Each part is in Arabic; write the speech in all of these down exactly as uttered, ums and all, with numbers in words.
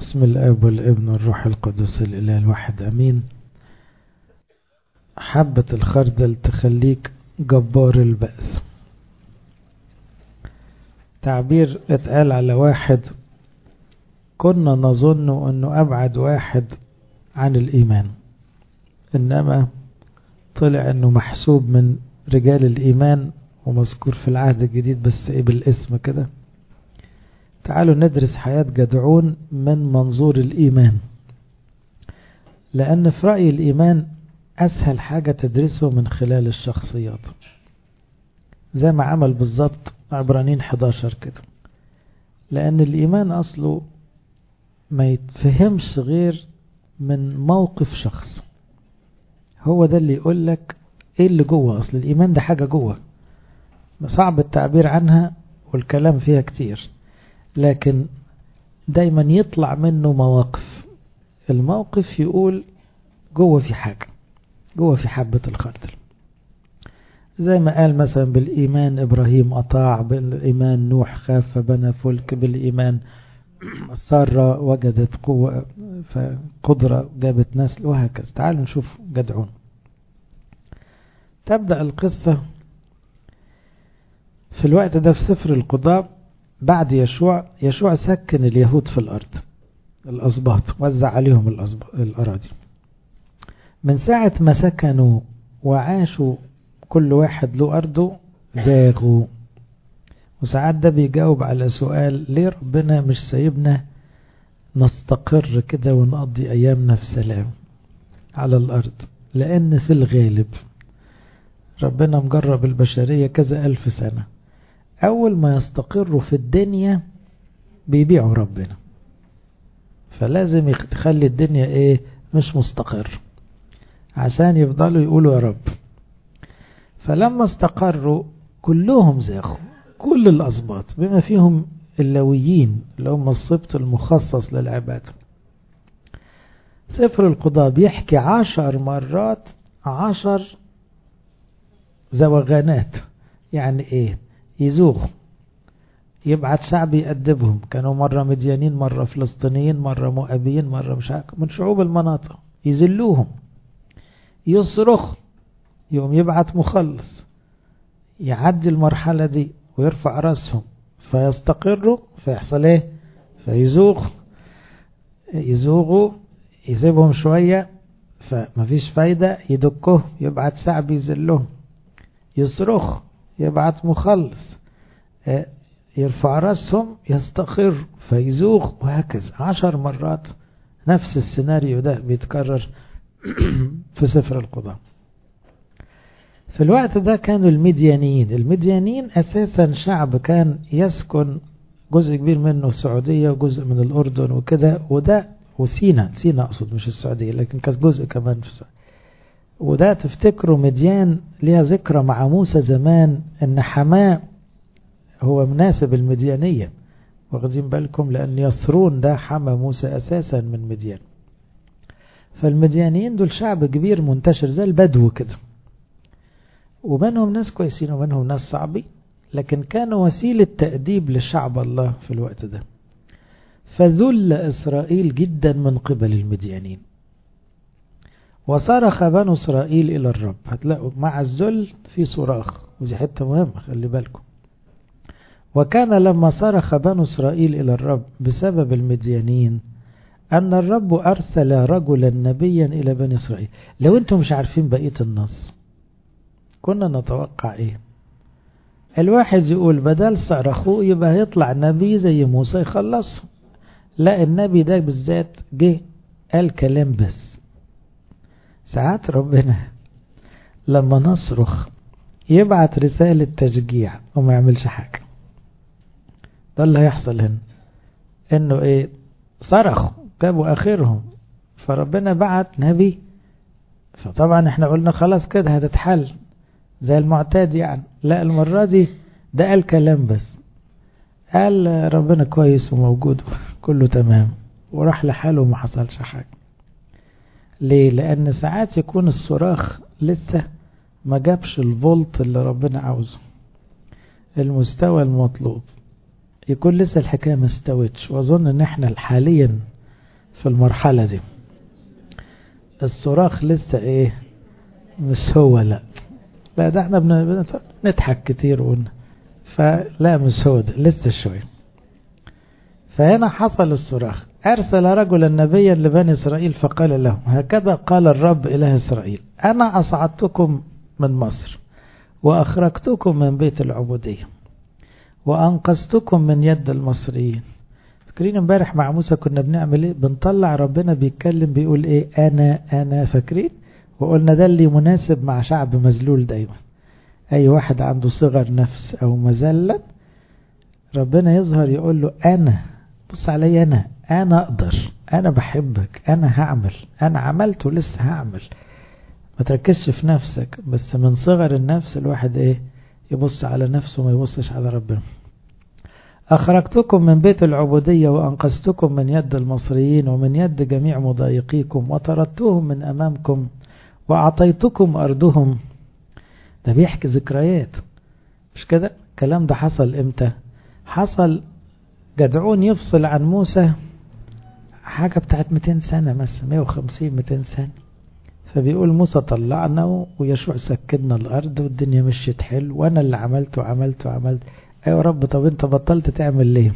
باسم الاب والابن والروح القدس الاله الواحد امين. حبة الخردل تخليك جبار البأس. تعبير اتقال على واحد كنا نظن انه ابعد واحد عن الايمان، انما طلع انه محسوب من رجال الايمان ومذكور في العهد الجديد بس ايه بالاسم كده. تعالوا ندرس حياة جدعون من منظور الإيمان، لأن في رأي الإيمان أسهل حاجة تدرسه من خلال الشخصيات، زي ما عمل بالضبط عبرانيين حداشر كده. لأن الإيمان أصله ما يتفهمش غير من موقف شخص، هو ده اللي يقول لك إيه اللي جوه. أصل الإيمان ده حاجة جوه صعب التعبير عنها والكلام فيها كتير، لكن دايما يطلع منه مواقف. الموقف يقول جوه في حاجة، جوه في حبة الخردل. زي ما قال مثلا بالإيمان إبراهيم أطاع، بالإيمان نوح خاف فبنى فلك، بالإيمان سارة وجدت قوة فقدرة جابت نسل، وهكذا. تعالوا نشوف جدعون. تبدأ القصة في الوقت ده في سفر القضاء بعد يشوع. يشوع سكن اليهود في الأرض، الأسباط، وزع عليهم الأراضي. من ساعة ما سكنوا وعاشوا كل واحد له أرضه زاغوا. وساعات ده بيجاوب على سؤال ليه ربنا مش سايبنا نستقر كده ونقضي أيامنا في سلام على الأرض. لأن في الغالب ربنا مجرب البشرية كذا ألف سنة، أول ما يستقروا في الدنيا بيبيعوا ربنا، فلازم يخلي الدنيا إيه مش مستقر عشان يفضلوا يقولوا يا رب. فلما استقروا كلهم زاغوا، كل الأسباط بما فيهم اللويين اللي هم السبط المخصص للعبادة. سفر القضاء بيحكي عشر مرات عشر زوغانات. يعني ايه؟ يزوغوا، يبعت شعب يأدبهم. كانوا مرة مديانين، مرة فلسطينيين، مرة مؤابيين، مرة مش عارف من شعوب المناطق، يذلوهم. يصرخ، يوم يبعت مخلص يعدي المرحلة دي ويرفع رأسهم فيستقروا، فيحصل ايه؟ فيزوغ يزوغوا يسيبهم شوية فمفيش فايدة، يدكوه يبعت شعب يذلهم. يصرخ يبعت مخلص يرفع رأسهم يستقر فيزوغ، وهكذا عشر مرات. نفس السيناريو ده بيتكرر في سفر القضاء. في الوقت ده كانوا المديانيين. المديانيين أساسا شعب كان يسكن جزء كبير منه السعودية وجزء من الأردن وكده، وده وسينا سينا أقصد مش السعودية، لكن كان جزء كمان في السعودية. وده تفتكروا مديان ليها ذكرى مع موسى زمان ان حماه هو مناسب المديانية، واخدين بالكم؟ لأن يسرون ده حمى موسى أساسا من مديان. فالمديانيين دول شعب كبير منتشر زي البدو كده، ومنهم ناس كويسين ومنهم ناس صعبين، لكن كانوا وسيلة تأديب لشعب الله في الوقت ده. فذل إسرائيل جدا من قبل المديانين، وصرخ بنو إسرائيل إلى الرب. هتلاقوا مع الذل في صراخ، ودي حتة مهمة خلي بالكم. وكان لما صرخ بنو إسرائيل إلى الرب بسبب المديانين أن الرب أرسل رجلا نبيا إلى بني إسرائيل. لو أنتم مش عارفين بقية النص كنا نتوقع إيه؟ الواحد يقول بدل صرخوا يبقى يطلع نبي زي موسى يخلص. لا، النبي ده بالذات جه قال كلام بس. ساعات ربنا لما نصرخ يبعت رسالة تشجيع وما يعملش حاجة. ده اللي هيحصل هنا، انه ايه؟ صرخوا جابوا اخرهم، فربنا بعت نبي. فطبعا احنا قلنا خلاص كده هتتحل زي المعتاد يعني. لا، المرة دي ده قال كلام بس، قال ربنا كويس وموجود كله تمام، وراح لحاله وما حصلش حاجة. ليه؟ لأن ساعات يكون الصراخ لسه ما جابش الفولت اللي ربنا عاوزه، المستوى المطلوب، يكون لسه الحكاية ما استوتش. واظن ان احنا حاليا في المرحلة دي. الصراخ لسه ايه؟ مش هو، لا لا ده احنا بنضحك كتير ون... فلا مش هو ده، لسه شوية. فهنا حصل الصراخ. أرسل رجلا نبيا لبني إسرائيل فقال لهم هكذا قال الرب إله إسرائيل أنا أصعدتكم من مصر وأخرجتكم من بيت العبودية وأنقذتكم من يد المصريين. فاكرين امبارح مع موسى كنا بنعمل ايه؟ بنطلع ربنا بيتكلم بيقول ايه؟ أنا أنا فاكرين؟ وقلنا ده اللي مناسب مع شعب مذلول دايما. أي واحد عنده صغر نفس أو مذلة ربنا يظهر يقول له أنا، بص علي، أنا أنا أقدر، أنا بحبك، أنا هعمل، أنا عملت ولسه هعمل. ما تركزش في نفسك، بس من صغر النفس الواحد إيه؟ يبص على نفسه ما يبصش على ربنا. أخرجتكم من بيت العبودية وأنقذتكم من يد المصريين ومن يد جميع مضايقيكم وطردتهم من أمامكم وأعطيتكم أرضهم. ده بيحكي ذكريات، مش كده؟ الكلام ده حصل إمتى؟ حصل جدعون يفصل عن موسى حاجة بتاعت مئتين سنة مثلا، مئة وخمسين مئتين سنة. فبيقول موسى طلعنا ويشوع سكننا الأرض والدنيا مشيت حلو وأنا اللي عملت وعملت وعملت. أيوة رب، طب أنت بطلت تعمل ليه؟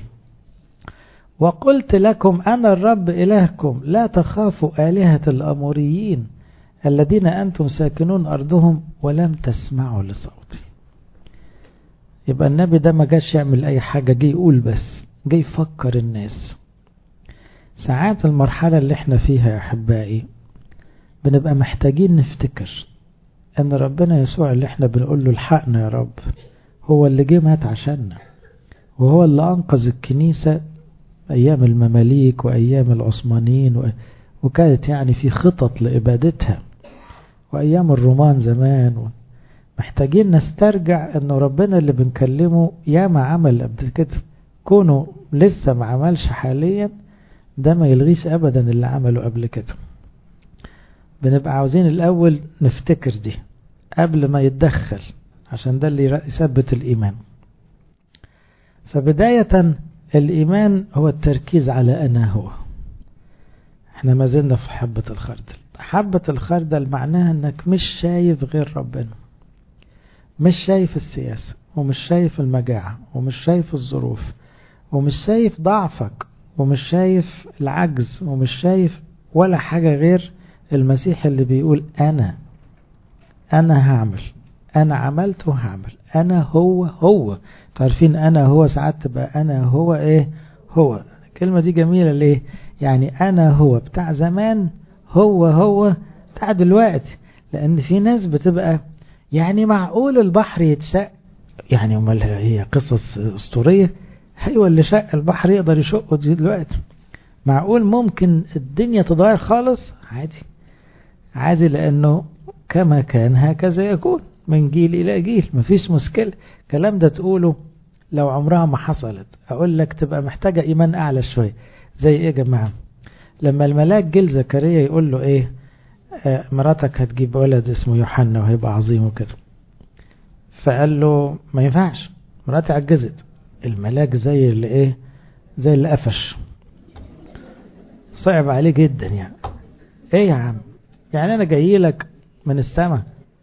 وقلت لكم أنا الرب إلهكم لا تخافوا آلهة الأموريين الذين أنتم ساكنون أرضهم ولم تسمعوا لصوتي. يبقى النبي ده ما جاش يعمل أي حاجة، جاي يقول بس، جاي يفكر الناس. ساعات المرحلة اللي احنا فيها يا أحبائي بنبقى محتاجين نفتكر أن ربنا يسوع اللي احنا بنقول له الحقنا يا رب هو اللي جه مات عشاننا، وهو اللي أنقذ الكنيسة أيام المماليك وأيام العثمانيين و... وكانت يعني في خطط لإبادتها وأيام الرومان زمان و... محتاجين نسترجع أنه ربنا اللي بنكلمه ياما عمل قبل كده، كونه لسه ما عملش حاليا ده ما يلغيش أبدا اللي عمله قبل كده. بنبقى عاوزين الأول نفتكر دي قبل ما يتدخل، عشان ده اللي يثبت الإيمان. فبداية الإيمان هو التركيز على أنا هو. احنا ما زلنا في حبة الخردل. حبة الخردل معناها أنك مش شايف غير ربنا، مش شايف السياسة ومش شايف المجاعة ومش شايف الظروف ومش شايف ضعفك ومش شايف العجز ومش شايف ولا حاجة غير المسيح اللي بيقول أنا أنا هعمل، أنا عملت وهعمل، أنا هو هو. تعرفين أنا هو ساعات تبقى أنا هو إيه هو. الكلمة دي جميلة ليه؟ يعني أنا هو بتاع زمان هو هو بتاع دلوقتي. لأن في ناس بتبقى يعني معقول البحر يتشق، يعني امال هي قصص اسطوريه؟ ايوه اللي شق البحر يقدر يشقه دلوقتي. معقول ممكن الدنيا تتغير خالص؟ عادي عادي، لانه كما كان هكذا يكون من جيل الى جيل، مفيش مشكله. الكلام ده تقوله لو عمرها ما حصلت. اقول لك تبقى محتاجه ايمان اعلى شويه. زي ايه يا جماعه؟ لما الملاك جه زكريا يقول له ايه؟ آه مراتك هتجيب ولد اسمه يوحنا وهيبقى عظيم وكده. فقال له ما ينفعش، مراتي عجزت. الملاك زي اللي ايه؟ زي اللي قفش، صعب عليه جدا. يعني ايه يا عم؟ يعني انا جاي لك من السماء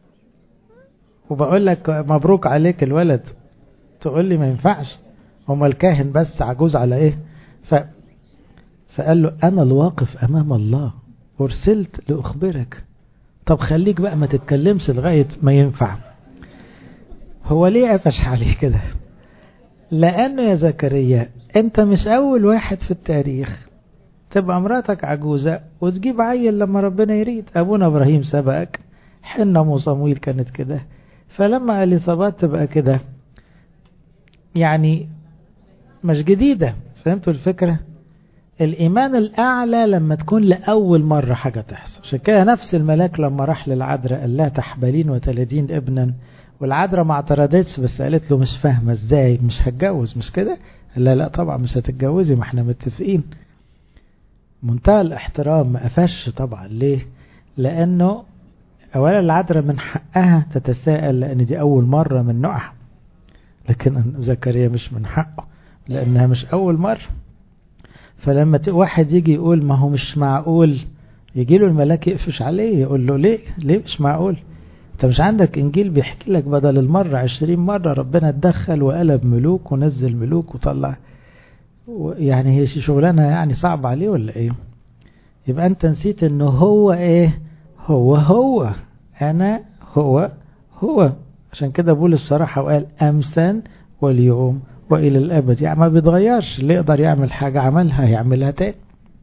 وبقول لك مبروك عليك الولد، تقول لي ما ينفعش؟ هما الكاهن بس عجوز على ايه؟ ف... فقال له انا الواقف امام الله ارسلت لاخبرك. طب خليك بقى ما تتكلمش لغاية ما ينفع. هو ليه قفش عليه كده؟ لأنه يا زكريا أنت مش أول واحد في التاريخ تبقى مراتك عجوزة وتجيب عيل لما ربنا يريد. أبونا إبراهيم سبقك، حنا وصمويل كانت كده، فلما اليصابات تبقى كده يعني مش جديدة. فهمتوا الفكرة؟ الإيمان الأعلى لما تكون لأول مرة حاجة تحصل. عشان كده نفس الملاك لما راح للعذراء قال لها تحبلين وتلدين ابنا، والعذراء ما اعترضتش بس قالت له مش فاهمة ازاي مش هتجوز، مش كده؟ قال لا لا طبعا مش هتتجوزي، ما احنا متفقين. منتهى الاحترام، ما قفش طبعا. ليه؟ لأنه أولا العذراء من حقها تتساءل لأن دي أول مرة من نوعها، لكن زكريا مش من حقه لأنها مش أول مرة. فلما واحد يجي يقول ما هو مش معقول، يجي له الملاك يقفش عليه يقول له ليه ليه مش معقول؟ انت مش عندك انجيل بيحكي لك بدل المرة عشرين مرة ربنا اتدخل وقلب ملوك ونزل ملوك وطلع، يعني هي شغلانة يعني صعب عليه ولا ايه؟ يبقى انت نسيت انه هو ايه؟ هو هو انا هو هو. عشان كده بولس بصراحة وقال امسا واليوم والى الابد، يعني ما بيتغيرش، اللي يقدر يعمل حاجة عملها يعملها تاني.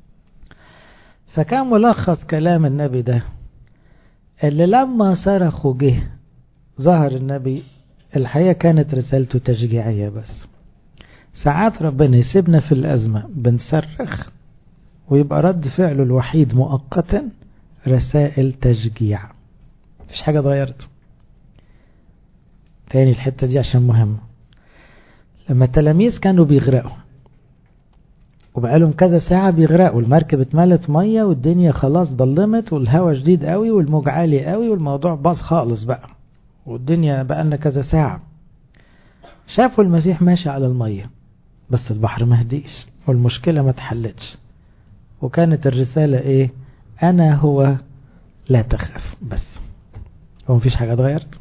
فكان ملخص كلام النبي ده اللي لما صرخوا جه ظهر النبي، الحقيقة كانت رسالته تشجيعية بس. ساعات ربنا يسيبنا في الأزمة بنصرخ ويبقى رد فعله الوحيد مؤقتا رسائل تشجيع، مفيش حاجة اتغيرت. تاني الحتة دي عشان مهمة. لما التلاميذ كانوا بيغرقوا وبقالهم كذا ساعة بيغرقوا، المركب اتملت مية والدنيا خلاص ضلمت والهواء شديد قوي والموج عالي قوي والموضوع باظ خالص بقى، والدنيا بقالنا كذا ساعة، شافوا المسيح ماشي على المية بس البحر ما هديش والمشكلة ما تحلتش، وكانت الرسالة ايه؟ انا هو لا تخاف بس، هو مفيش حاجة اتغيرت.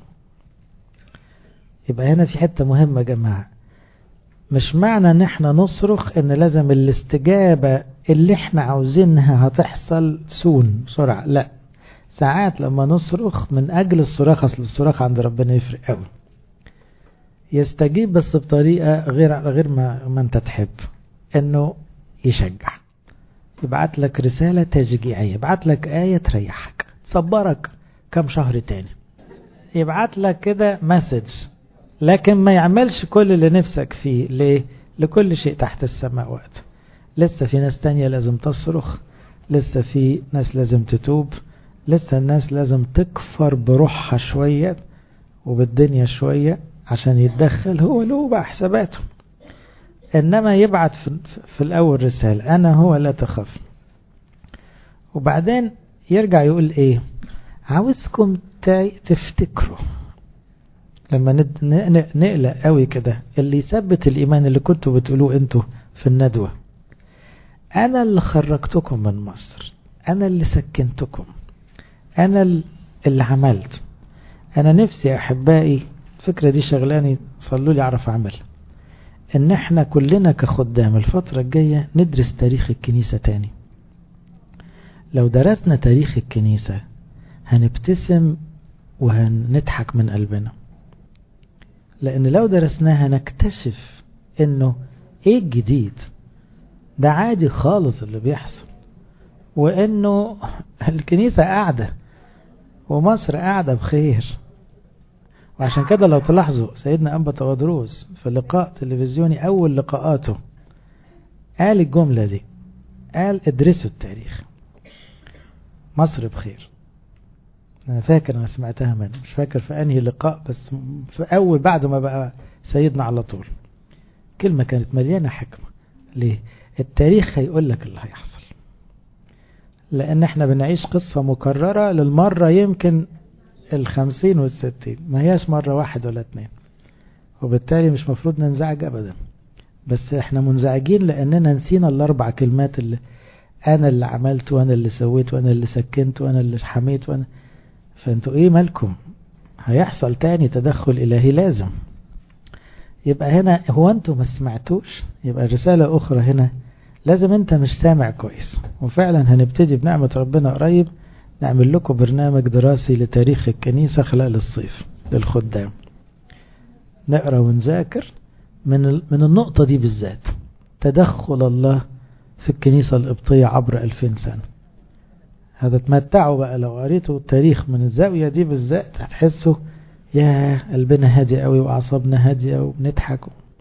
يبقى هنا في حتة مهمة يا جماعة، مش معنى ان احنا نصرخ ان لازم الاستجابة اللي احنا عاوزينها هتحصل سون بسرعة، لا. ساعات لما نصرخ من اجل الصراخ، اصل الصراخ عند ربنا يفرق قوي، يستجيب بس بطريقة غير غير ما, ما انت تحب، انه يشجع، يبعت لك رسالة تشجيعية، يبعت لك آية تريحك تصبرك كم شهر تاني، يبعت لك كده مسج، لكن ما يعملش كل اللي نفسك فيه. ليه؟ لكل شيء تحت السماء وقت. لسه في ناس تانية لازم تصرخ، لسه في ناس لازم تتوب، لسه الناس لازم تكفر بروحها شوية وبالدنيا شوية عشان يتدخل هو له بقى حساباته. إنما يبعت في, في الأول رسالة أنا هو لا تخاف، وبعدين يرجع يقول إيه؟ عاوزكم تفتكروا لما نقلق قوي كده، اللي يثبت الإيمان اللي كنتوا بتقولوه أنتوا في الندوة، أنا اللي خرجتكم من مصر، أنا اللي سكنتكم، أنا اللي عملت. أنا نفسي يا أحبائي الفكرة دي شغلاني، صلوا لي أعرف أعمل، إن إحنا كلنا كخدام الفترة الجاية ندرس تاريخ الكنيسة تاني. لو درسنا تاريخ الكنيسة هنبتسم وهنضحك من قلبنا، لأن لو درسناها نكتشف إنه إيه الجديد ده عادي خالص اللي بيحصل، وإنه الكنيسة قاعدة ومصر قاعدة بخير. وعشان كده لو تلاحظوا سيدنا أنبا تودروس في لقاء تلفزيوني أول لقاءاته قال الجملة دي، قال ادرسوا التاريخ، مصر بخير. أنا فاكر أنا سمعتها منه، مش فاكر في أنهي لقاء، بس في أول بعد ما بقى سيدنا على طول. كلمة كانت مليانة حكمة. ليه؟ التاريخ هيقول لك اللي هيحصل، لأن احنا بنعيش قصة مكررة للمرة يمكن الخمسين والستين، ما هياش مرة واحد ولا اتنين، وبالتالي مش مفروض ننزعج أبدا. بس احنا منزعجين لأننا نسينا الأربع كلمات اللي أنا اللي عملت وأنا اللي سويت وأنا اللي سكنت وأنا اللي حميت وأنا. فانتوا ايه مالكم؟ هيحصل تاني تدخل إلهي لازم. يبقى هنا هو انتوا ما سمعتوش، يبقى الرسالة أخرى هنا لازم انت مش سامع كويس. وفعلا هنبتدي بنعمة ربنا قريب نعمل لكم برنامج دراسي لتاريخ الكنيسة خلال الصيف للخدام، نقرأ ونذاكر من من النقطة دي بالذات، تدخل الله في الكنيسة القبطية عبر ألفين سنة. هذا تمتعوا بقى لو قريتوا التاريخ من الزاوية دي بالذات، هتحسوا يا قلبنا هادي قوي وأعصابنا هادية وبنضحك.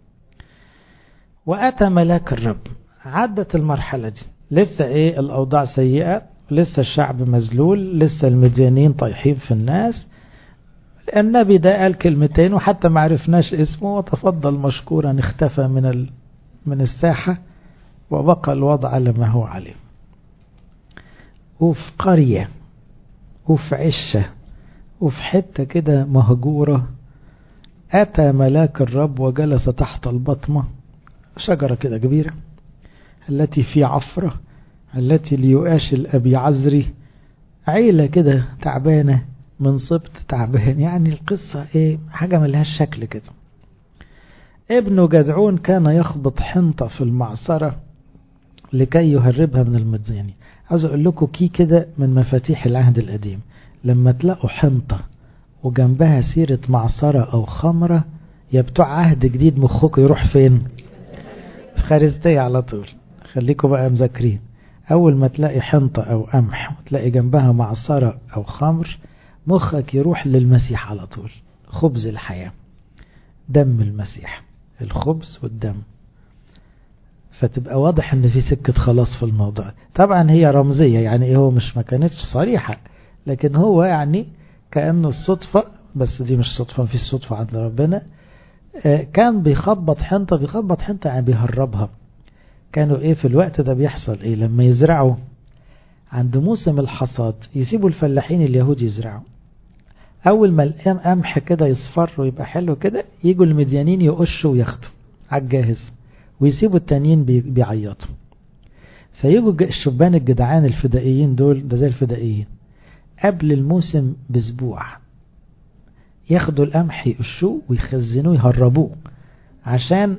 وأتى ملاك الرب، عدت المرحلة دي، لسه ايه الأوضاع سيئة، لسه الشعب مذلول، لسه المديانين طايحين في الناس. النبي ده قال كلمتين وحتى ما عرفناش اسمه، وتفضل مشكورا اختفى من ال... من الساحة، وبقى الوضع على ما هو عليه. وفي قرية وفي عشة وفي حتة كده مهجورة، أتى ملاك الرب وجلس تحت البطمة، شجرة كده كبيرة، التي في عفرة، التي ليؤاش الأبي عزري، عيلة كده تعبانة من سبط تعبان. يعني القصة ايه؟ حاجة ملهاش شكل كده. ابن جدعون كان يخبط حنطة في المعصرة لكي يهربها من المديانين. عاوز اقول لكم كي كده من مفاتيح العهد القديم، لما تلاقوا حنطة وجنبها سيرة معصرة او خمرة، يا بتوع عهد جديد مخكم يروح فين؟ في خارستية على طول. خليكم بقى مذاكرين، اول ما تلاقي حنطة او قمح وتلاقي جنبها معصرة او خمر، مخك يروح للمسيح على طول. خبز الحياة، دم المسيح، الخبز والدم. فتبقى واضح ان في سكة خلاص في الموضوع. طبعا هي رمزية، يعني ايه، هو مش ما كانتش صريحة، لكن هو يعني كأنه الصدفة، بس دي مش صدفة، في الصدفة عند ربنا. كان بيخبط حنطة، بيخبط حنطة يعني بيهربها. كانوا ايه في الوقت ده بيحصل ايه؟ لما يزرعوا عند موسم الحصاد يسيبوا الفلاحين اليهود يزرعوا، اول ما القمح كده يصفر ويبقى حلو كده، يجوا المديانين يقشوا وياخدوا على الجاهز، ويسيبوا التانيين بيعيطوا. فيجوا الشبان الجدعان الفدائيين دول، ده زي الفدائيين، قبل الموسم باسبوع ياخدوا القمح يقشوه ويخزنوه يهربوه، عشان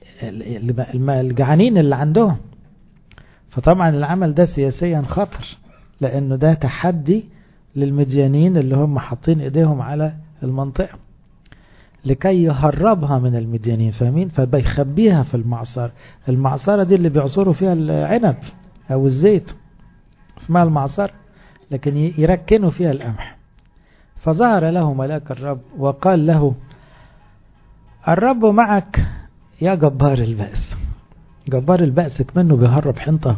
الجعانين اللي عندهم. فطبعا العمل ده سياسيا خطر، لانه ده تحدي للمديانين اللي هم حاطين ايديهم على المنطقة لكي يهربها من المديانين، فاهمين؟ فبيخبيها في المعصرة. المعصرة دي اللي بيعصروا فيها العنب او الزيت، اسمها المعصرة، لكن يركنوا فيها القمح. فظهر له ملاك الرب وقال له: الرب معك يا جبار البأس. جبار البأس كمنه بيهرب حنطة.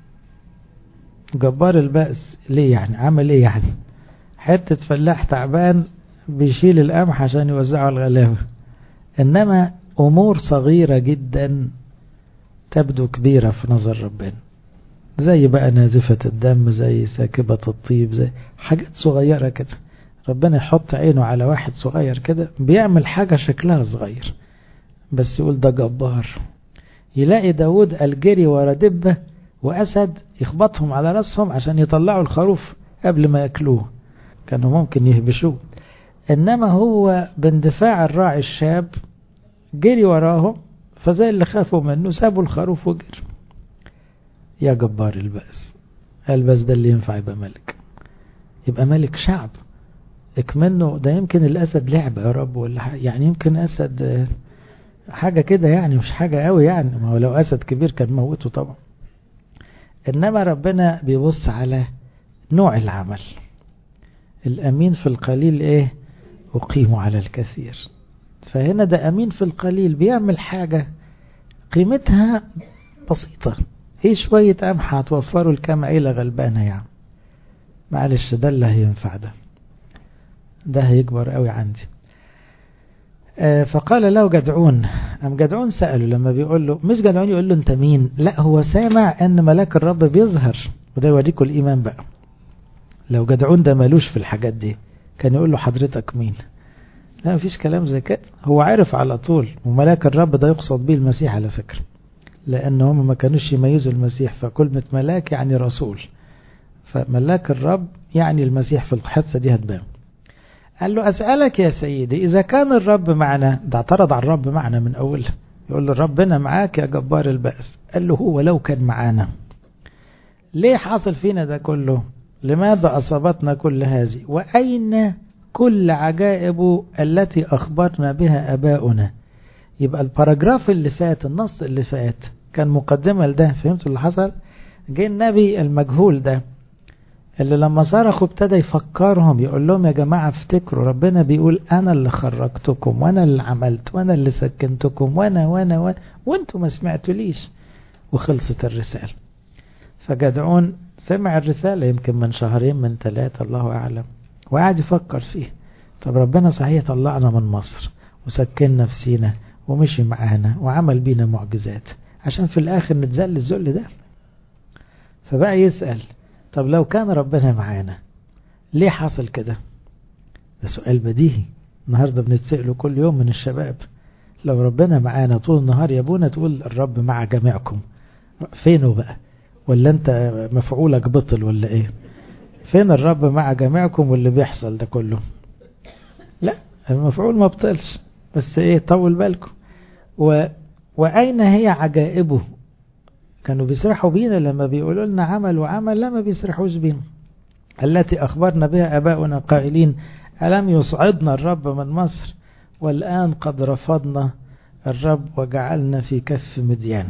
جبار البأس ليه يعني؟ عمل ايه يعني؟ حتة فلاح تعبان بيشيل القمح عشان يوزعه على الغلابة، انما امور صغيرة جدا تبدو كبيرة في نظر ربنا، زي بقى نازفة الدم، زي ساكبة الطيب، زي حاجات صغيرة كده. ربنا يحط عينه على واحد صغير كده بيعمل حاجة شكلها صغير، بس يقول ده جبار. يلاقي داود الجري ورا دبة وأسد يخبطهم على رأسهم عشان يطلعوا الخروف قبل ما يأكلوه، كانوا ممكن يهبشوه، إنما هو باندفاع الراعي الشاب جري وراهم، فزي اللي خافوا منه سابوا الخروف وجري. يا جبار البأس. قال بس ده اللي ينفع يبقى ملك، يبقى ملك شعب اكمنه. ده يمكن الأسد لعبة يا رب، ولا حاجة يعني، يمكن أسد حاجة كده يعني، مش حاجة قوي يعني، ما هو لو أسد كبير كان موته طبعا. إنما ربنا بيبص على نوع العمل. الأمين في القليل إيه؟ أقيمه على الكثير. فهنا ده أمين في القليل بيعمل حاجة قيمتها بسيطة. إيه شوية قمح هتوفروا لكام عيلة غلبانة يعني؟ معلش ده اللي هينفع، ده ده هيكبر قوي عندي. آه فقال له جدعون. أم جدعون سأله لما بيقول له، مش جدعون يقول له أنت مين، لا هو سامع أن ملاك الرب بيظهر، وده يوريكم الإيمان بقى. لو جدعون ده مالوش في الحاجات دي كان يقول له حضرتك مين؟ لا مفيش كلام زي كده، هو عارف على طول. وملاك الرب ده يقصد به المسيح على فكرة، لأن هم ما كانوش يميزوا المسيح، فكلمة ملاك يعني رسول، فملاك الرب يعني المسيح في الحادثة دي هتبان. قال له أسألك يا سيدي إذا كان الرب معنا. ده اعترض على الرب معنا من أولها، يقول له ربنا معاك يا جبار البأس. قال له هو لو كان معانا ليه حاصل فينا ده كله؟ لماذا أصابتنا كل هذه؟ وأين كل عجائب التي أخبرنا بها أباؤنا؟ يبقى الباراجراف اللي فات، النص اللي فات كان مقدمة لده. فهمتوا اللي حصل؟ جه النبي المجهول ده اللي لما صرخوا ابتدى يفكرهم، يقول لهم يا جماعة افتكروا ربنا بيقول أنا اللي خرجتكم وأنا اللي عملت وأنا اللي سكنتكم وأنا وأنا وأنا وأنتوا ما سمعتوا ليش. وخلصت الرسالة. فجدعون سمع الرسالة يمكن من شهرين من ثلاثة الله أعلم، وقاعد يفكر فيه. طب ربنا صحيح طلعنا من مصر وسكننا في سينا ومشي معانا وعمل بينا معجزات عشان في الآخر نتذل الذل ده. فبقى يسأل طب لو كان ربنا معانا ليه حصل كده؟ ده سؤال بديهي النهاردة بنتسأله كل يوم من الشباب. لو ربنا معانا طول النهار يا ابونا تقول الرب مع جميعكم، فينه بقى؟ ولا انت مفعولك بطل ولا ايه؟ فين الرب مع جميعكم واللي بيحصل ده كله؟ لا، المفعول ما بطلش، بس ايه، طول بالكم. و... واين هي عجائبه؟ كانوا بيسرحوا بينا لما بيقولوا لنا عمل وعمل، لا ما بيسرحوش بينا. التي أخبرنا بها أباؤنا قائلين ألم يصعدنا الرب من مصر، والآن قد رفضنا الرب وجعلنا في كف مديان.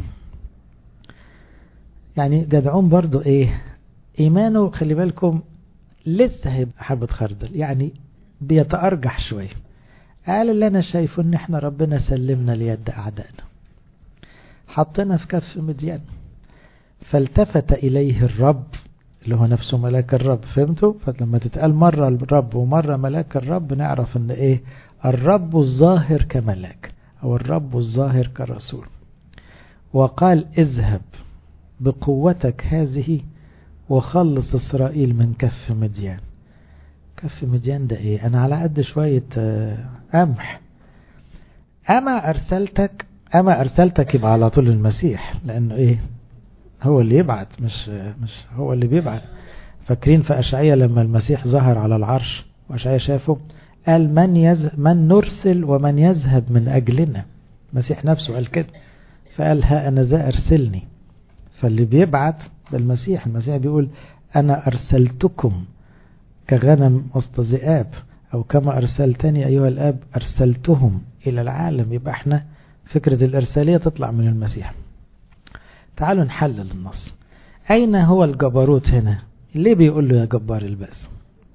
يعني جدعون برضو ايه ايمانه، خلي بالكم لسه هيبقى حبة خردل، يعني بيتأرجح شوية. قال اللي انا شايفه ان احنا ربنا سلمنا ليد اعدائنا، حطنا في كف مديان. فالتفت اليه الرب، اللي هو نفسه ملاك الرب، فهمتوا؟ فلما تتقال مرة الرب ومرة ملاك الرب نعرف ان ايه، الرب الظاهر كملاك او الرب الظاهر كرسول. وقال اذهب بقوتك هذه وخلص إسرائيل من كف مديان. كف مديان ده ايه؟ انا على قد شوية قمح. اما ارسلتك، اما ارسلتك يبقى على طول المسيح، لانه ايه، هو اللي يبعت، مش مش هو اللي بيبعت. فاكرين في اشعياء لما المسيح ظهر على العرش واشعياء شافه، قال من يز من نرسل ومن يذهب من اجلنا. المسيح نفسه قال كده، فقال ها انا ذا ارسلني. فاللي بيبعت بالمسيح، المسيح بيقول أنا أرسلتكم كغنم وسط ذئاب، أو كما أرسلتني أيها الآب أرسلتهم إلى العالم. يبقى احنا فكرة الإرسالية تطلع من المسيح. تعالوا نحلل النص. أين هو الجبروت هنا؟ ليه بيقول له يا جبار البأس؟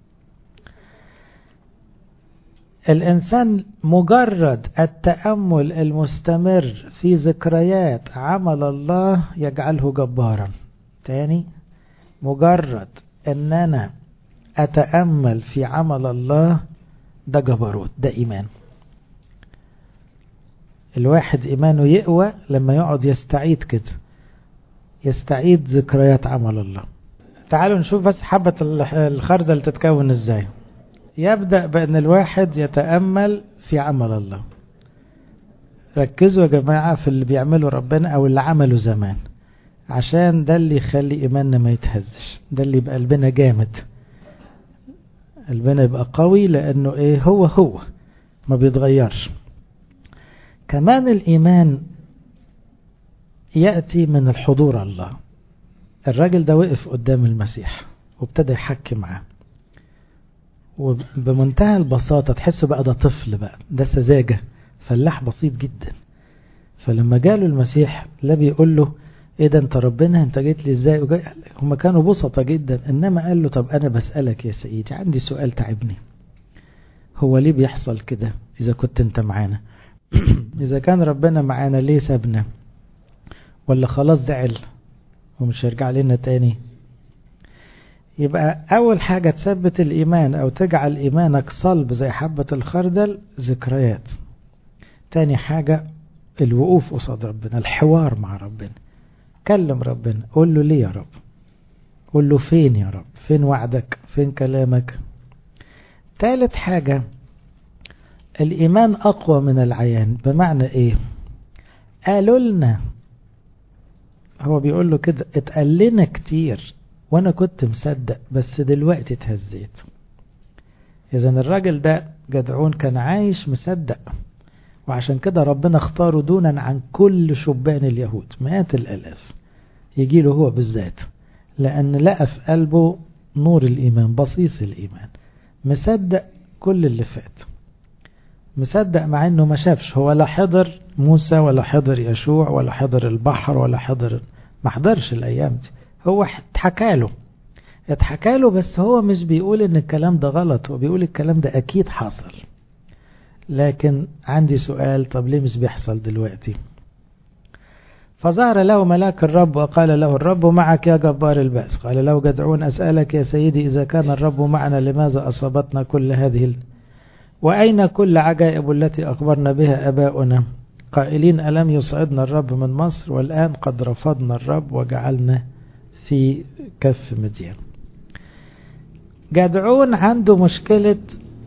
الإنسان مجرد التأمل المستمر في ذكريات عمل الله يجعله جبارا. تاني، مجرد أن أنا أتأمل في عمل الله ده جبروت، ده إيمان. الواحد إيمانه يقوى لما يقعد يستعيد كده، يستعيد ذكريات عمل الله. تعالوا نشوف بس حبة الخردل تتكون ازاي. يبدأ بأن الواحد يتأمل في عمل الله. ركزوا يا جماعة في اللي بيعمله ربنا أو اللي عمله زمان، عشان ده اللي يخلي إيماننا ما يتهزش، ده اللي يبقى قلبنا جامد، قلبنا يبقى قوي، لأنه إيه، هو هو ما بيتغيرش. كمان الإيمان يأتي من الحضور الله. الراجل ده وقف قدام المسيح وابتدى يحكي معاه، وبمنتهى البساطة تحس بقى ده طفل، بقى ده سذاجة، فلاح بسيط جدا. فلما جاله المسيح لا بيقول له ايه ده انت ربنا، انت جيت لي ازاي؟ هم كانوا بسطة جدا، انما قال له طب انا بسألك يا سيدي، عندي سؤال تعبني. هو ليه بيحصل كده اذا كنت انت معانا؟ اذا كان ربنا معانا ليه سابنا؟ ولا خلاص زعل ومش هيرجع لنا تاني؟ يبقى أول حاجة تثبت الإيمان أو تجعل إيمانك صلب زي حبة الخردل، ذكريات. تاني حاجة الوقوف قصاد ربنا، الحوار مع ربنا. كلم ربنا، قول له ليه يا رب، قول له فين يا رب، فين وعدك، فين كلامك. تالت حاجة الإيمان أقوى من العيان. بمعنى إيه؟ قالوا لنا، هو بيقول له كده، اتقال لنا كتير وانا كنت مصدق بس دلوقتي اتهزيت. اذن الراجل ده جدعون كان عايش مصدق، وعشان كده ربنا اختاره دونا عن كل شبان اليهود، مئات الالاف يجي له هو بالذات، لان لقى في قلبه نور الايمان، بصيص الايمان، مصدق كل اللي فات، مصدق مع انه ما شافش. هو لا حضر موسى ولا حضر يشوع ولا حضر البحر ولا حضر، ما حضرش الايام دي، هو اتحكى له اتحكى له بس هو مش بيقول ان الكلام ده غلط، هو بيقول الكلام ده اكيد حصل. لكن عندي سؤال، طب ليه مش بيحصل دلوقتي؟ فظهر له ملاك الرب وقال له الرب معك يا جبار البأس. قال له جدعون أسألك يا سيدي إذا كان الرب معنا لماذا أصابتنا كل هذه ال... وأين كل عجائب التي أخبرنا بها أباؤنا قائلين ألم يصعدنا الرب من مصر، والآن قد رفضنا الرب وجعلنا في كف مديان. جدعون عنده مشكلة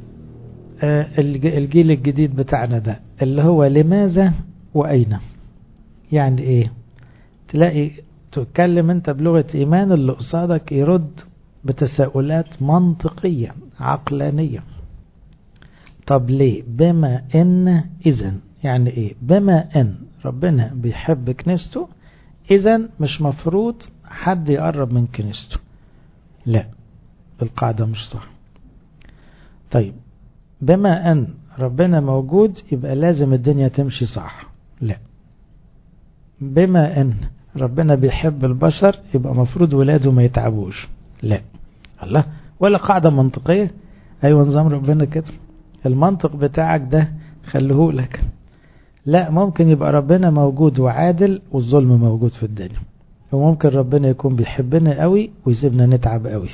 الجيل الجديد بتاعنا ده، اللي هو لماذا وأين. يعني ايه؟ تلاقي تتكلم انت بلغة ايمان، اللي قصادك يرد بتساؤلات منطقية عقلانية. طب ليه؟ بما ان اذن، يعني ايه؟ بما ان ربنا بيحب كنيسته اذن مش مفروض حد يقرب من كنيسته. لا، القاعدة مش صح. طيب بما ان ربنا موجود يبقى لازم الدنيا تمشي صح. لا، بما ان ربنا بيحب البشر يبقى مفروض ولاده ما يتعبوش. لا، الله، ولا قاعدة منطقية. ايوه نظام ربنا كده، المنطق بتاعك ده خليه لك. لا، ممكن يبقى ربنا موجود وعادل والظلم موجود في الدنيا، وممكن ربنا يكون بيحبنا قوي ويسيبنا نتعب قوي،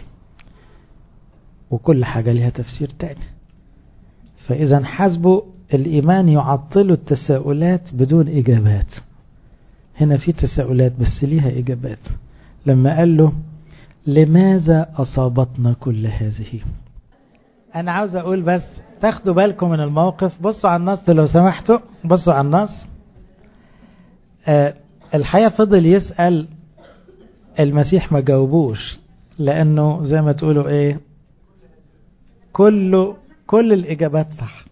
وكل حاجة لها تفسير تاني. فإذا حسبوا الإيمان يعطل التساؤلات بدون إجابات. هنا في تساؤلات بس ليها إجابات. لما قال له لماذا أصابتنا كل هذه؟ أنا عاوز أقول بس تاخدوا بالكم من الموقف. بصوا على النص لو سمحتوا، بصوا على النص. آه الحقيقة فضل يسأل، المسيح ما جاوبوش، لأنه زي ما تقولوا إيه، كله كل الإجابات صح.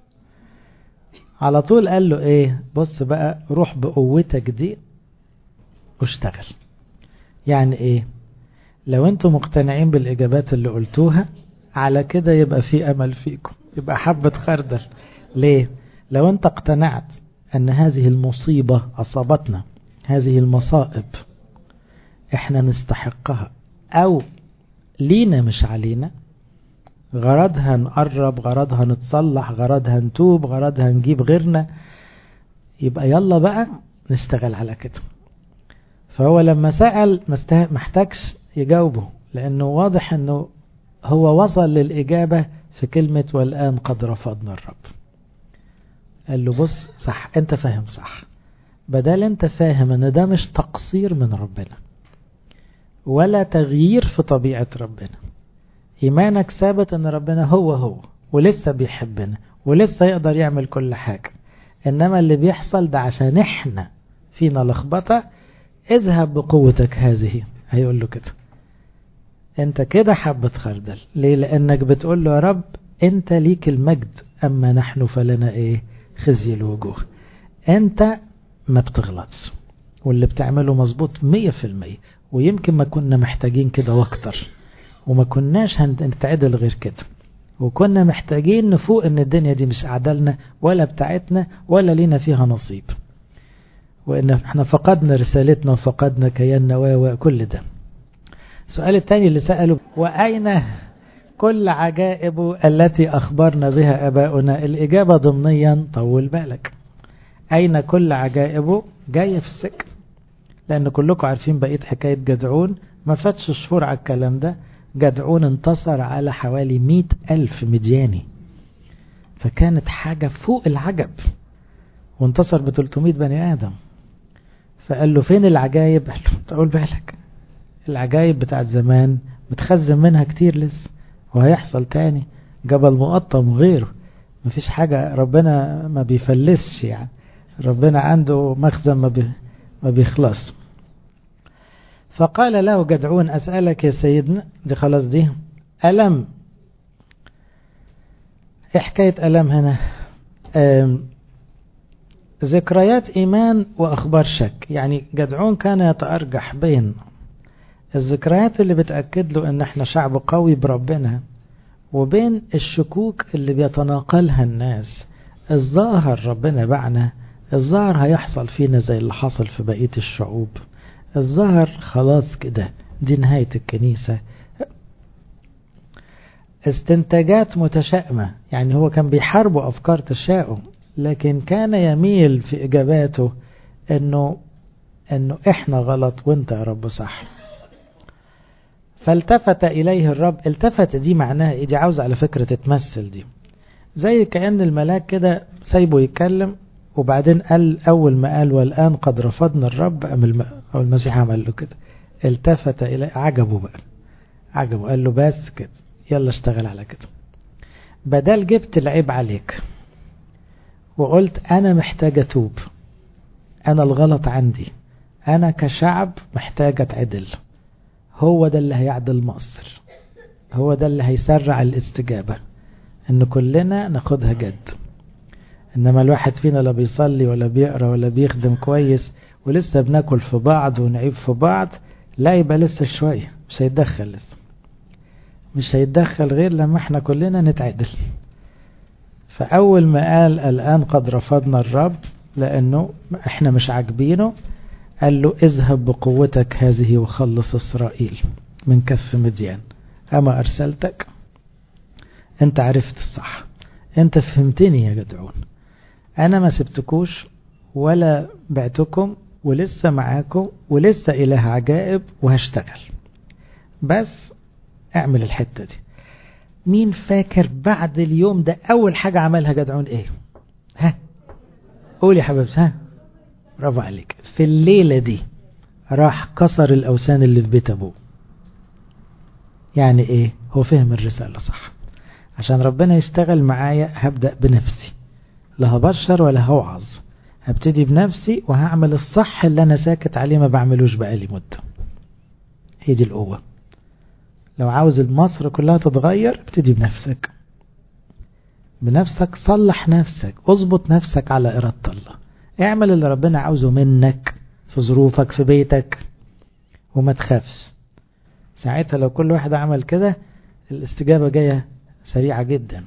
على طول قال له إيه؟ بص بقى، روح بقوتك دي واشتغل. يعني إيه؟ لو أنتم مقتنعين بالإجابات اللي قلتوها على كده يبقى في أمل فيكم، يبقى حبة خردل. ليه؟ لو أنت اقتنعت أن هذه المصيبة أصابتنا، هذه المصائب إحنا نستحقها أو لينا مش علينا، غرضها نقرب، غرضها نتصلح، غرضها نتوب، غرضها نجيب غيرنا، يبقى يلا بقى نشتغل على كده. فهو لما سأل محتاجش يجاوبه، لأنه واضح أنه هو وصل للإجابة في كلمة والآن قد رفضنا الرب. قال له بص صح، انت فاهم صح، بدل انت فاهم ان ده مش تقصير من ربنا ولا تغيير في طبيعة ربنا، إيمانك ثابت ان ربنا هو هو ولسه بيحبنا ولسه يقدر يعمل كل حاجة، انما اللي بيحصل ده عشان احنا فينا لخبطة، اذهب بقوتك هذه. هيقول له كده، انت كده حبة خردل. ليه؟ لانك بتقول له يا رب انت ليك المجد، اما نحن فلنا ايه؟ خزي الوجوه. انت ما بتغلطش واللي بتعمله مظبوط مية في المية، ويمكن ما كنا محتاجين كده واكتر، وما كناش هنتعدل غير كده، وكنا محتاجين نفوق ان الدنيا دي مش عدلنا ولا بتاعتنا ولا لينا فيها نصيب، وان احنا فقدنا رسالتنا وفقدنا كياننا وكل ده. السؤال الثاني اللي سأله، وأين كل عجائب التي أخبرنا بها أباؤنا؟ الإجابة ضمنيا طول بالك، أين كل عجائبه؟ جاية في السكة، لأن كلكم عارفين بقية حكاية جدعون، ما فاتش شهور على الكلام ده. جدعون انتصر على حوالي مئة ألف مدياني، فكانت حاجة فوق العجب، وانتصر بثلاثمائة بني آدم. فقال له فين العجائب؟ قال له طول بالك، العجائب بتاعت زمان متخزن منها كتير لسه، وهيحصل تاني. جبل مقطم وغيره، مفيش حاجة، ربنا ما بيفلسش، يعني ربنا عنده مخزن ما, بي ما بيخلص. فقال له جدعون أسألك يا سيدنا، دي خلاص دي ألم. ايه حكاية ألم هنا؟ ذكريات إيمان وأخبار شك. يعني جدعون كان يتأرجح بين الذكريات اللي بتأكد له ان احنا شعب قوي بربنا، وبين الشكوك اللي بيتناقلها الناس. الظاهر ربنا بعنا، الظاهر هيحصل فينا زي اللي حصل في بقية الشعوب، الظاهر خلاص كده دي نهاية الكنيسة. استنتاجات متشائمة، يعني هو كان بيحاربوا أفكار تشاؤم، لكن كان يميل في إجاباته انه انه احنا غلط وانت يا رب صح. فالتفت إليه الرب. التفت دي معناها إيه؟ دي عاوزة على فكرة تتمثل، دي زي كأن الملاك كده سايبه يتكلم، وبعدين قال أول ما قال والآن قد رفضنا الرب، أو المسيح عمل له كده، التفت إليه، عجبه بقى، عجبه، قال له بس كده يلا اشتغل على كده، بدل جبت العيب عليك وقلت أنا محتاج أتوب، أنا الغلط عندي، أنا كشعب محتاج أتعدل. هو ده اللي هيعدل مصر، هو ده اللي هيسرع الاستجابة، إن كلنا ناخدها جد. إنما الواحد فينا لا بيصلي ولا بيقرأ ولا بيخدم كويس ولسه بناكل في بعض ونعيب في بعض، لا يبقى لسه شوية مش هيتدخل، لسه مش هيتدخل غير لما احنا كلنا نتعدل. فأول ما قال الآن قد رفضنا الرب لأنه احنا مش عاجبينه، قال له اذهب بقوتك هذه وخلص إسرائيل من كف مديان، أما أرسلتك. انت عرفت الصح، انت فهمتني يا جدعون، أنا ما سبتكوش ولا بعتكم، ولسه معاكم ولسه إله عجائب وهشتغل، بس اعمل الحتة دي. مين فاكر بعد اليوم ده أول حاجة عملها جدعون إيه؟ ها قول يا حبيبس. ها برافو عليك. في الليلة دي راح كسر الأوثان اللي في بيت أبوه. يعني إيه؟ هو فهم الرسالة صح. عشان ربنا يشتغل معايا هبدأ بنفسي، لا هبشر ولا هوعظ، هبتدي بنفسي وهعمل الصح اللي أنا ساكت عليه ما بعملوش بقالي مدة. هي دي القوة. لو عاوز مصر كلها تتغير ابتدي بنفسك، بنفسك صلح نفسك، اضبط نفسك على إرادة الله، اعمل اللي ربنا عاوزه منك في ظروفك في بيتك وما تخافش. ساعتها لو كل واحد عمل كده الاستجابة جاية سريعة جدا.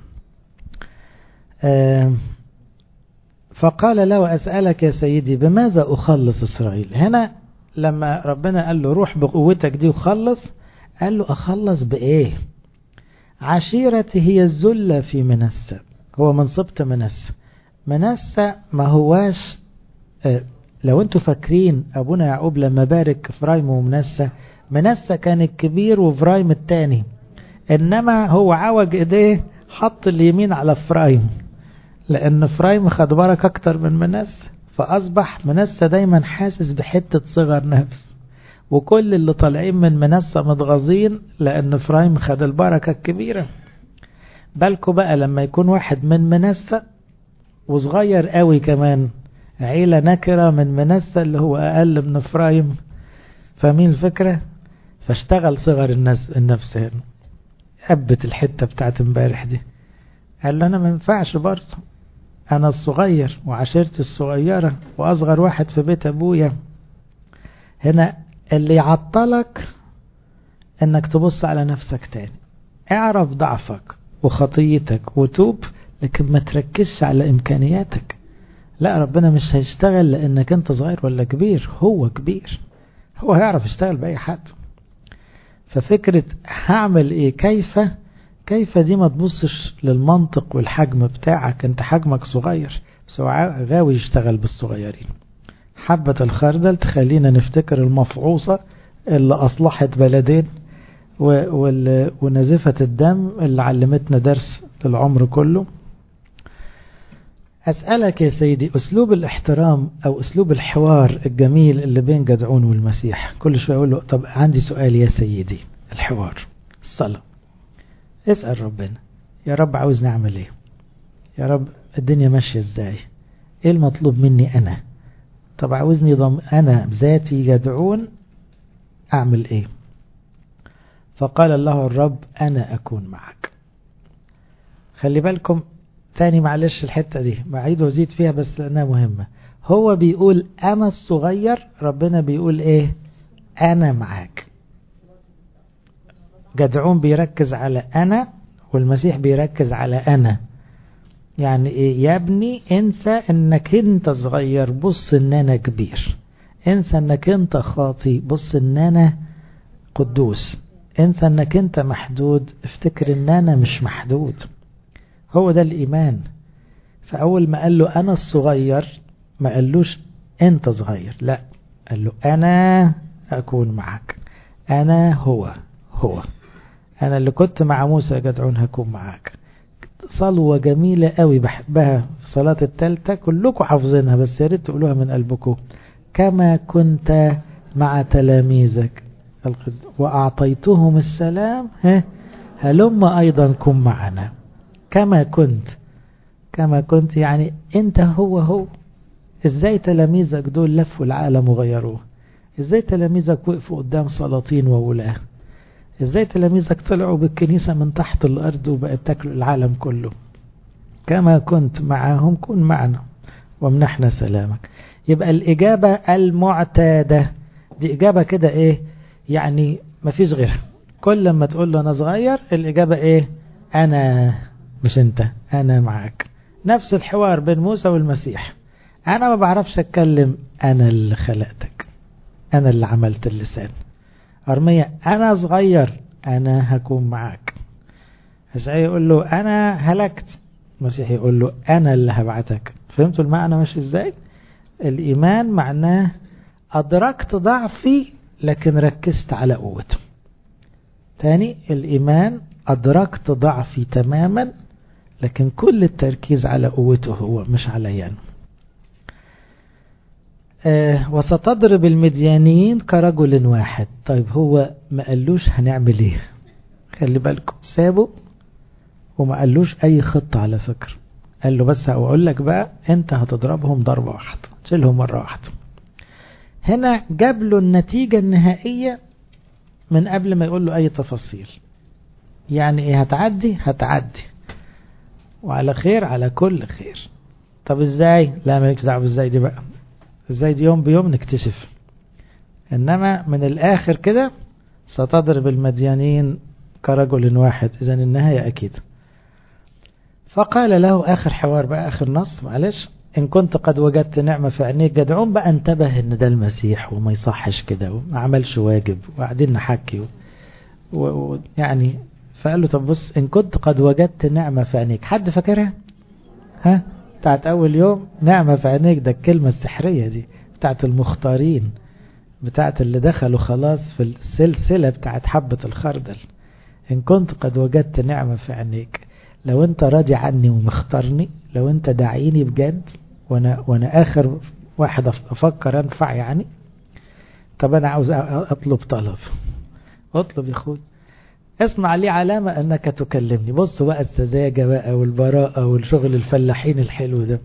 آه فقال له أسألك يا سيدي بماذا أخلص إسرائيل؟ هنا لما ربنا قال له روح بقوتك دي وخلص، قال له أخلص بإيه؟ عشيرتي هي الذلة في منسى. هو من سبط منسى. منسى ما هواش آه لو انتوا فاكرين أبونا يعقوب لما بارك إفرايم ومنسى، منسى كان الكبير وإفرايم التاني، إنما هو عوج إيديه حط اليمين على إفرايم، لأن إفرايم خد بركة أكتر من منسى، فأصبح منسى دايما حاسس بحتة صغر نفس، وكل اللي طالعين من منسى متغاظين لأن إفرايم خد البركة الكبيرة. بالكوا بقى لما يكون واحد من منسى وصغير قوي كمان، عيلة نكرة من منسى اللي هو أقل من إفرايم، فاهمين الفكرة؟ فاشتغل صغر الناس النفس هنا، أبت الحتة بتاعت امبارح دي، قال له أنا ما ينفعش برضه، أنا الصغير وعشيرتي الصغيرة وأصغر واحد في بيت أبويا. هنا اللي يعطلك انك تبص على نفسك تاني، اعرف ضعفك وخطيتك وتوب، لكن ما تركزش على امكانياتك. لا ربنا مش هيشتغل لانك انت صغير ولا كبير، هو كبير، هو هيعرف يشتغل باي حد. ففكرة هعمل ايه كيف كيف دي ما تبصش للمنطق والحجم بتاعك، انت حجمك صغير بس هو غاوي يشتغل بالصغيرين. حبة الخردل تخلينا نفتكر المفعوصة اللي أصلحت بلدين، ونزفة الدم اللي علمتنا درس للعمر كله. أسألك يا سيدي أسلوب الاحترام أو أسلوب الحوار الجميل اللي بين جدعون والمسيح. كل شوية أقول له طب عندي سؤال يا سيدي. الحوار الصلاة، اسأل ربنا يا رب عاوز نعمل ايه، يا رب الدنيا ماشية ازاي، ايه المطلوب مني أنا، طب عاوزني ضم أنا ذاتي جدعون أعمل إيه؟ فقال الله الرب أنا أكون معك. خلي بالكم تاني معلش الحتة دي بعيد وزيد فيها بس لأنها مهمة. هو بيقول أنا الصغير، ربنا بيقول إيه؟ أنا معك. جدعون بيركز على أنا والمسيح بيركز على أنا. يعني إيه يا ابني؟ انسى انك انت صغير، بص ان انا كبير. انسى انك انت خاطي، بص ان انا قدوس. انسى انك انت محدود، افتكر ان انا مش محدود. هو ده الايمان. فاول ما قال له انا الصغير ما قالوش انت صغير، لا قال له انا اكون معك. انا هو هو انا اللي كنت مع موسى جدعون هكون معك. صلوة جميلة قوي بحبها في صلاة التالتة، كلكم حافظينها بس يا ريت تقولوها من قلبكم. كما كنت مع تلاميذك وأعطيتهم السلام هلم أيضا كن معنا. كما كنت كما كنت يعني أنت هو هو. إزاي تلاميذك دول لفوا العالم وغيروه؟ ازاي تلاميذك وقفوا قدام سلاطين وولاة؟ ازاي تلاميذك طلعوا بالكنيسة من تحت الارض وبقت تاكل العالم كله؟ كما كنت معهم كن معنا ومنحنا سلامك. يبقى الإجابة المعتادة دي إجابة كده إيه يعني مفيش غيرها. كل لما تقول له أنا صغير الإجابة إيه؟ أنا، مش أنت، أنا معك. نفس الحوار بين موسى والمسيح. أنا ما بعرفش أتكلم، أنا اللي خلقتك، أنا اللي عملت اللسان. أرميا أنا صغير، أنا هكون معك. إسحاق يقول له أنا هلكت، المسيح يقول له أنا اللي هبعتك. فهمتوا المعنى ماشي إزاي؟ الإيمان معناه أدركت ضعفي لكن ركزت على قوته. تاني، الإيمان أدركت ضعفي تماما لكن كل التركيز على قوته هو مش علي أنا. آه وستضرب المديانين كرجل واحد. طيب هو ما قالوش هنعمل ايه؟ خلي بالكم، سابه وما قالوش أي خطة على فكرة. قال له بس هقول لك بقى أنت هتضربهم ضربة واحدة، تشيلهم مرة واحدة. هنا جاب له النتيجة النهائية من قبل ما يقول له أي تفاصيل. يعني إيه هتعدي؟ هتعدي وعلى خير، على كل خير. طب إزاي؟ لا مالكش دعوة إزاي دي بقى، إزاي دي يوم بيوم نكتشف. إنما من الآخر كده ستضرب المديانين كرجل واحد. إذن النهاية أكيد. فقال له آخر حوار بقى، آخر نص معلش، إن كنت قد وجدت نعمة في عينيك. جدعون بقى انتبه إن ده المسيح وما يصحش كده وما عملش واجب وقاعدين نحكي ويعني و... فقال له طب بص، إن كنت قد وجدت نعمة في عينيك. حد فاكرها؟ ها؟ بتاعت أول يوم، نعمة في عينيك، ده الكلمة السحرية دي بتاعت المختارين، بتاعت اللي دخلوا خلاص في السلسلة بتاعت حبة الخردل. إن كنت قد وجدت نعمة في عينيك، لو انت راضي عني ومختارني، لو انت داعيني بجد، وانا وانا اخر واحد افكر انفع يعني. طب انا عاوز اطلب طلب. اطلب يا اخوي، اصنع لي علامة انك تكلمني. بص بقى السذاجة بقى والبراءة والشغل الفلاحين الحلو ده.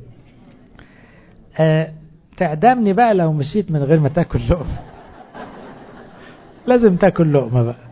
اه تعدمني بقى لو مشيت من غير ما تاكل لقمة. لازم تاكل لقمة بقى.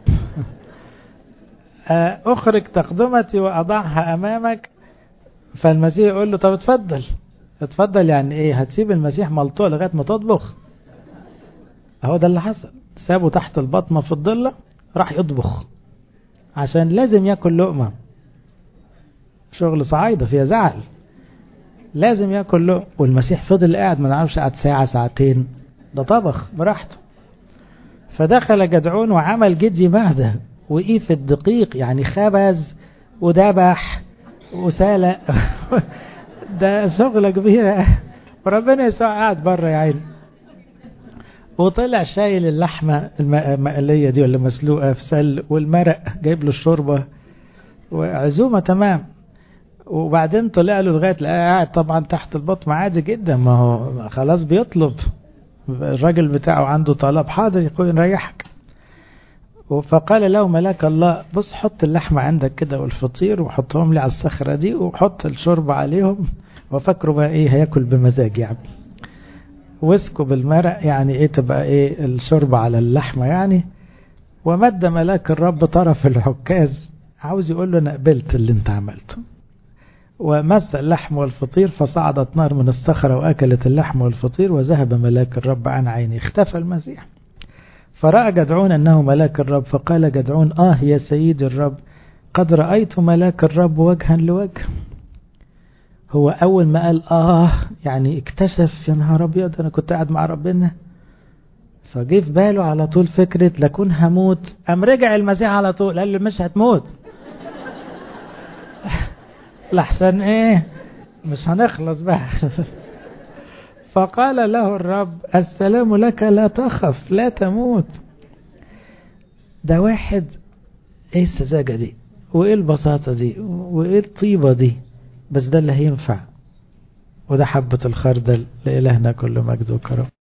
اخرج تقدمتي واضعها امامك. فالمسيح يقول له طب اتفضل. اتفضل يعني ايه؟ هتسيب المسيح ملطوع لغاية ما تطبخ؟ اهو ده اللي حصل. سابه تحت البطمة في الضلة، راح يطبخ عشان لازم ياكل لقمة. شغل صعايدة فيها زعل، لازم ياكل لقمة. والمسيح فضل قاعد، ما نعرفش قعد ساعة ساعتين، ده طبخ براحته. فدخل جدعون وعمل جدي مهده وقيف الدقيق، يعني خبز ودبح وسالق. ده شغلة كبيرة. وربنا يسوع قاعد بره يا عيني، وطلع شايل اللحمة المقلية دي ولا مسلوقة في سل، والمرق جايب له الشوربة وعزومة تمام. وبعدين طلع له لغاية قاعد طبعا تحت البطن عادي جدا، ما هو خلاص بيطلب، الراجل بتاعه عنده طلب، حاضر يقول نريحك. فقال له ملاك الله بص، حط اللحمة عندك كده والفطير وحطهم لي على الصخرة دي، وحط الشوربة عليهم. وفكروا بقى ايه، هياكل بمزاج يعني. واسكوا بالمرق يعني ايه، تبقى ايه الشوربة على اللحمة يعني. ومد ملاك الرب طرف العكاز، عاوز يقول له انا قبلت اللي انت عملته. ومس اللحم والفطير فصعدت نار من الصخرة واكلت اللحم والفطير، وذهب ملاك الرب عن عيني. اختفى المسيح. فرأى جدعون أنه ملاك الرب، فقال جدعون آه يا سيد الرب، قد رأيت ملاك الرب وجها لوجه. هو أول ما قال آه يعني اكتشف، يا نهار أبيض أنا كنت قاعد مع ربنا. فجي في باله على طول فكرة لكون هموت. أم رجع المسيح على طول قال له مش هتموت. لحسن إيه مش هنخلص بقى. فقال له الرب السلام لك، لا تخف لا تموت. ده واحد ايه السذاجة دي وايه البساطة دي وايه الطيبة دي، بس ده اللي هينفع. وده حبة الخردل. لإلهنا كل مجد وكرم.